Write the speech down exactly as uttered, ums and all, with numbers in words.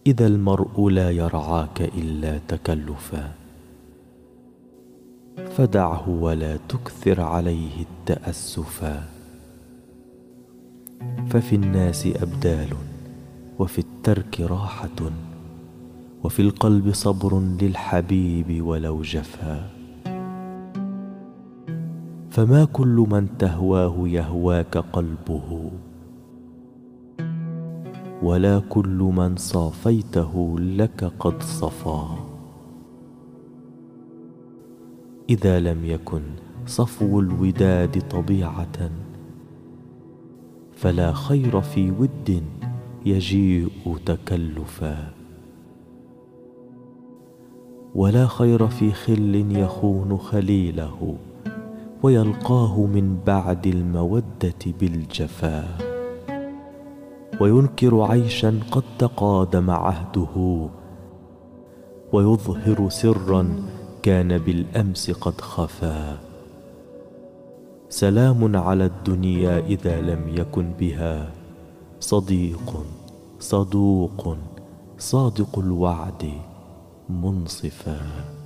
إذا المرء لا يرعاك إلا تكلفا فدعه ولا تكثر عليه التأسفا. ففي الناس أبدال وفي الترك راحة وفي القلب صبر للحبيب ولو جفا. فما كل من تهواه يهواك قلبه ولا كل من صافيته لك قد صفا. إذا لم يكن صفو الوداد طبيعة فلا خير في ود يجيء تكلفا. ولا خير في خل يخون خليله ويلقاه من بعد المودة بالجفا. وينكر عيشا قد تقادم عهده ويظهر سرا كان بالأمس قد خفا. سلام على الدنيا إذا لم يكن بها صديق صدوق صادق الوعد منصفا.